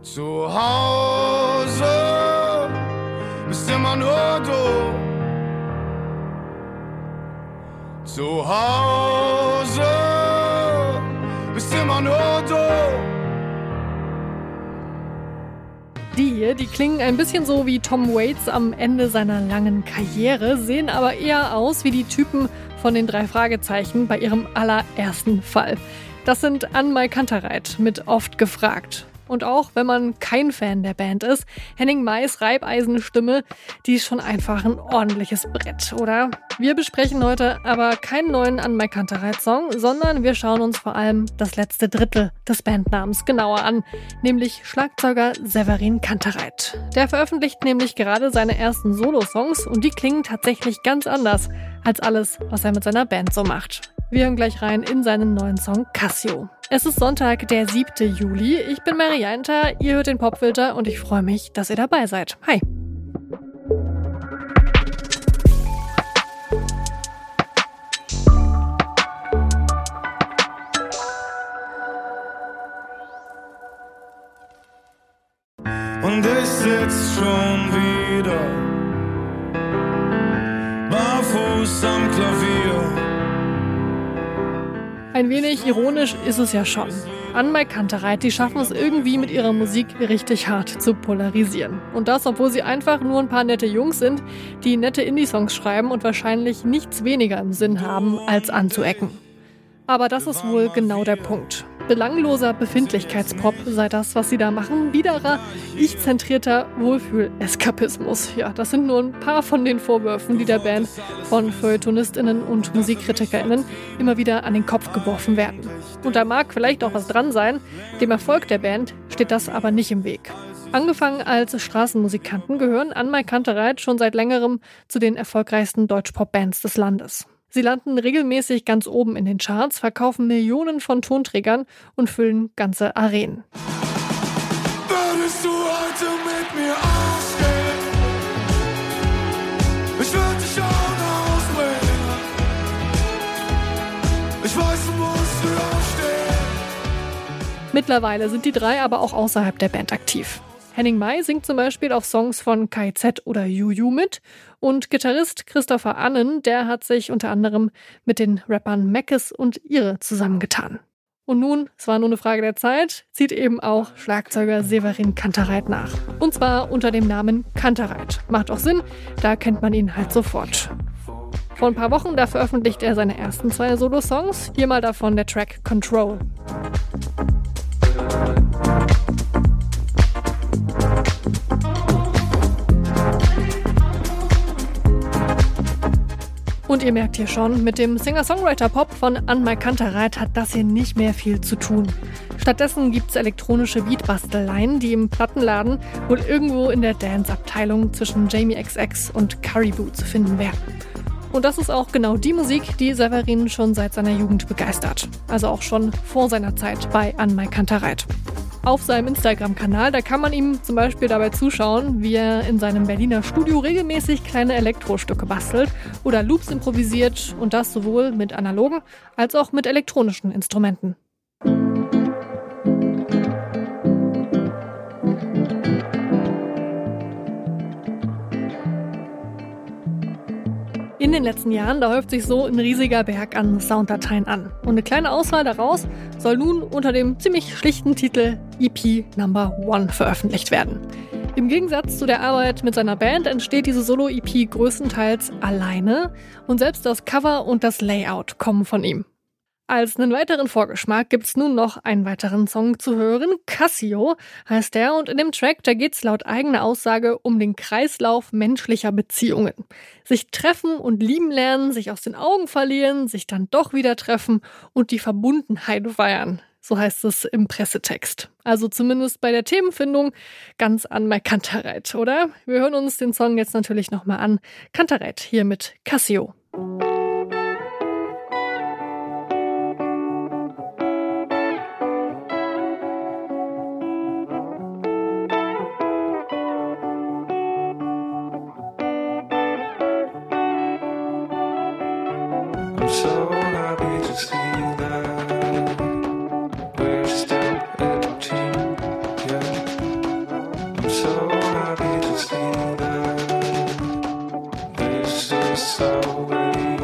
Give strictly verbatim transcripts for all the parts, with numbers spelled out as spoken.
Zu Hause bist immer nur du. Zu Hause bist immer nur du. Die hier, die klingen ein bisschen so wie Tom Waits am Ende seiner langen Karriere, sehen aber eher aus wie die Typen von den drei Fragezeichen bei ihrem allerersten Fall. Das sind An-Mai Kantereit mit Oft gefragt. Und auch wenn man kein Fan der Band ist, Henning Mays Reibeisenstimme, die ist schon einfach ein ordentliches Brett, oder? Wir besprechen heute aber keinen neuen An-Mai Kantereit-Song, sondern wir schauen uns vor allem das letzte Drittel des Bandnamens genauer an, nämlich Schlagzeuger Severin Kantereit. Der veröffentlicht nämlich gerade seine ersten Solo-Songs und die klingen tatsächlich ganz anders als alles, was er mit seiner Band so macht. Wir hören gleich rein in seinen neuen Song Cassio. Es ist Sonntag, der siebte Juli. Ich bin Marianta, ihr hört den Popfilter und ich freue mich, dass ihr dabei seid. Hi! Und ich sitz schon wieder barfuß am Klavier. Ein wenig ironisch ist es ja schon. An-Mai Kantereit, die schaffen es irgendwie mit ihrer Musik richtig hart zu polarisieren. Und das, obwohl sie einfach nur ein paar nette Jungs sind, die nette Indie-Songs schreiben und wahrscheinlich nichts weniger im Sinn haben, als anzuecken. Aber das ist wohl genau der Punkt. Belangloser Befindlichkeitspop sei das, was sie da machen. Biederer, ich-zentrierter Wohlfühl-Eskapismus. Ja, das sind nur ein paar von den Vorwürfen, die der Band von FeuilletonistInnen und MusikkritikerInnen immer wieder an den Kopf geworfen werden. Und da mag vielleicht auch was dran sein, dem Erfolg der Band steht das aber nicht im Weg. Angefangen als Straßenmusikanten gehören An-Mai Kantereit schon seit längerem zu den erfolgreichsten Deutschpop-Bands des Landes. Sie landen regelmäßig ganz oben in den Charts, verkaufen Millionen von Tonträgern und füllen ganze Arenen. Würdest du heute mit mir ausgehen? Ich würde dich auch ausbringen. Ich weiß, du musst früh aufstehen. Mittlerweile sind die drei aber auch außerhalb der Band aktiv. Henning Mai singt zum Beispiel auf Songs von K I Z oder Juju mit und Gitarrist Christopher Annen, der hat sich unter anderem mit den Rappern Meckes und Ihre zusammengetan. Und nun, es war nur eine Frage der Zeit, zieht eben auch Schlagzeuger Severin Kantereit nach. Und zwar unter dem Namen Kantereit. Macht auch Sinn, da kennt man ihn halt sofort. Vor ein paar Wochen, da veröffentlicht er seine ersten zwei Solo-Songs, hier mal davon der Track Control. Und ihr merkt hier schon, mit dem Singer-Songwriter-Pop von An-Mai Kantereit hat das hier nicht mehr viel zu tun. Stattdessen gibt's elektronische Beatbasteleien, die im Plattenladen wohl irgendwo in der Dance-Abteilung zwischen Jamie X X und Caribou zu finden wären. Und das ist auch genau die Musik, die Severin schon seit seiner Jugend begeistert. Also auch schon vor seiner Zeit bei An-Mai Kantereit. Auf seinem Instagram-Kanal, da kann man ihm zum Beispiel dabei zuschauen, wie er in seinem Berliner Studio regelmäßig kleine Elektrostücke bastelt oder Loops improvisiert und das sowohl mit analogen als auch mit elektronischen Instrumenten. In den letzten Jahren, da häuft sich so ein riesiger Berg an Sounddateien an. Und eine kleine Auswahl daraus soll nun unter dem ziemlich schlichten Titel E P Number One veröffentlicht werden. Im Gegensatz zu der Arbeit mit seiner Band entsteht diese Solo-E P größtenteils alleine und selbst das Cover und das Layout kommen von ihm. Als einen weiteren Vorgeschmack gibt's nun noch einen weiteren Song zu hören. Cassio heißt der und in dem Track, da geht's laut eigener Aussage um den Kreislauf menschlicher Beziehungen. Sich treffen und lieben lernen, sich aus den Augen verlieren, sich dann doch wieder treffen und die Verbundenheit feiern. So heißt es im Pressetext. Also zumindest bei der Themenfindung ganz An-Mai Kantereit, oder? Wir hören uns den Song jetzt natürlich nochmal an. Kantereit hier mit Cassio. I'm so happy to see that we're still a team, yeah. I'm so happy to see that this is the way.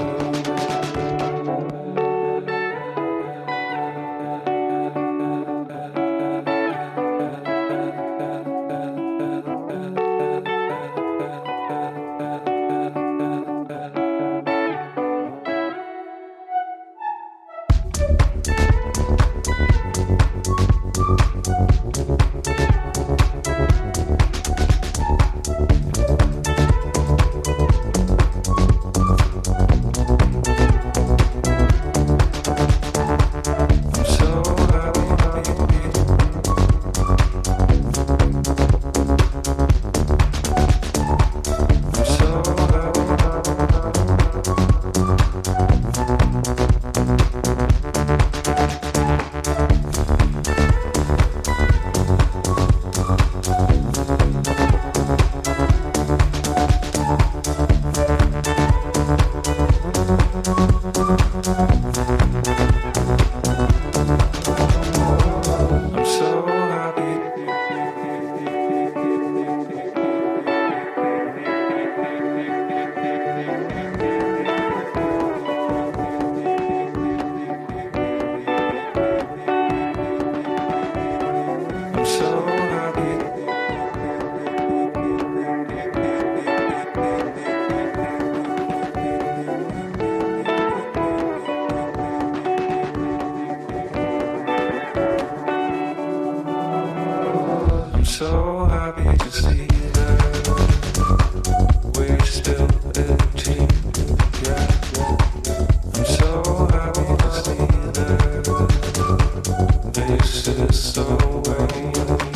So happy to see that we're still a team. Yeah, I'm so happy to see that this is the way.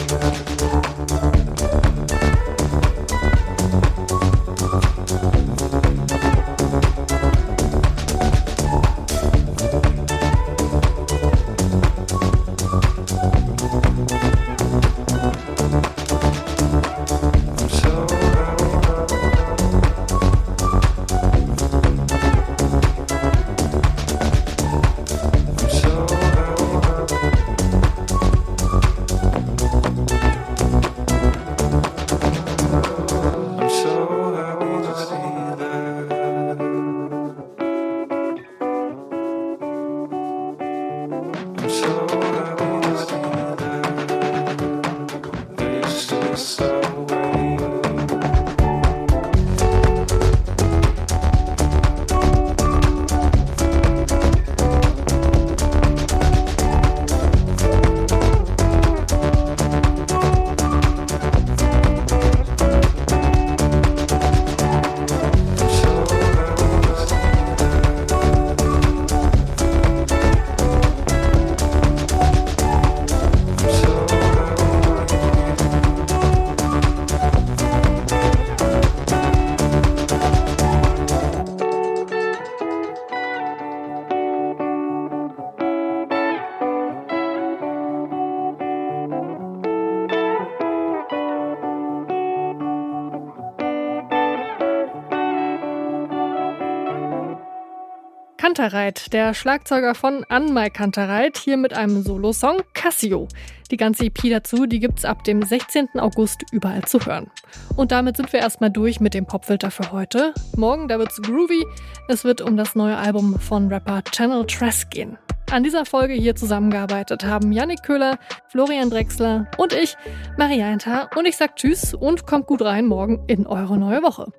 Kantereit, der Schlagzeuger von Anmai Kantereit, hier mit einem Solo-Song Cassio. Die ganze E P dazu, die gibt's ab dem sechzehnten August überall zu hören. Und damit sind wir erstmal durch mit dem Popfilter für heute. Morgen, da wird's groovy. Es wird um das neue Album von Rapper Channel Tres gehen. An dieser Folge hier zusammengearbeitet haben Yannick Köhler, Florian Drexler und ich, Marie Einter. Und ich sag Tschüss und kommt gut rein morgen in eure neue Woche.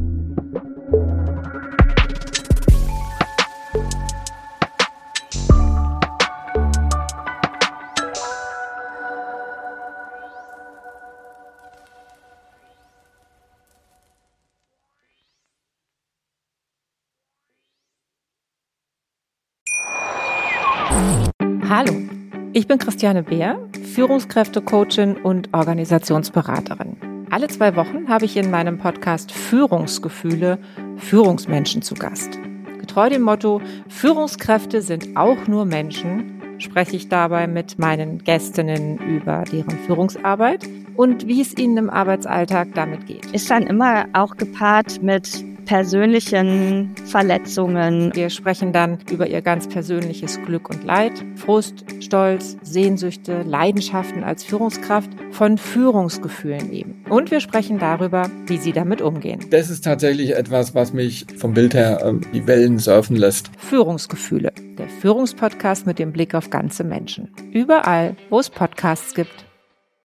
Hallo, ich bin Christiane Beer, Führungskräftecoachin und Organisationsberaterin. Alle zwei Wochen habe ich in meinem Podcast Führungsgefühle Führungsmenschen zu Gast. Getreu dem Motto, Führungskräfte sind auch nur Menschen, spreche ich dabei mit meinen Gästinnen über deren Führungsarbeit und wie es ihnen im Arbeitsalltag damit geht. Ist dann immer auch gepaart mit persönlichen Verletzungen. Wir sprechen dann über ihr ganz persönliches Glück und Leid, Frust, Stolz, Sehnsüchte, Leidenschaften als Führungskraft, von Führungsgefühlen eben. Und wir sprechen darüber, wie sie damit umgehen. Das ist tatsächlich etwas, was mich vom Bild her äh, die Wellen surfen lässt. Führungsgefühle, der Führungspodcast mit dem Blick auf ganze Menschen. Überall, wo es Podcasts gibt.